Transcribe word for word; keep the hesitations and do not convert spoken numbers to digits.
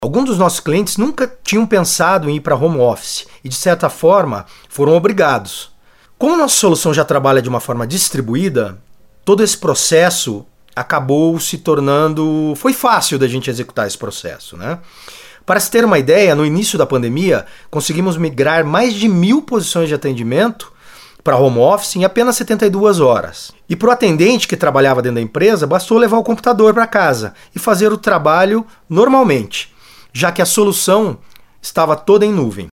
Alguns dos nossos clientes nunca tinham pensado em ir para home office e, de certa forma, foram obrigados. Como nossa solução já trabalha de uma forma distribuída, todo esse processo acabou se tornando... Foi fácil da gente executar esse processo, né? Para se ter uma ideia, no início da pandemia, conseguimos migrar mais de mil posições de atendimento para home office em apenas setenta e duas horas. E para o atendente que trabalhava dentro da empresa, bastou levar o computador para casa e fazer o trabalho normalmente, já que a solução estava toda em nuvem.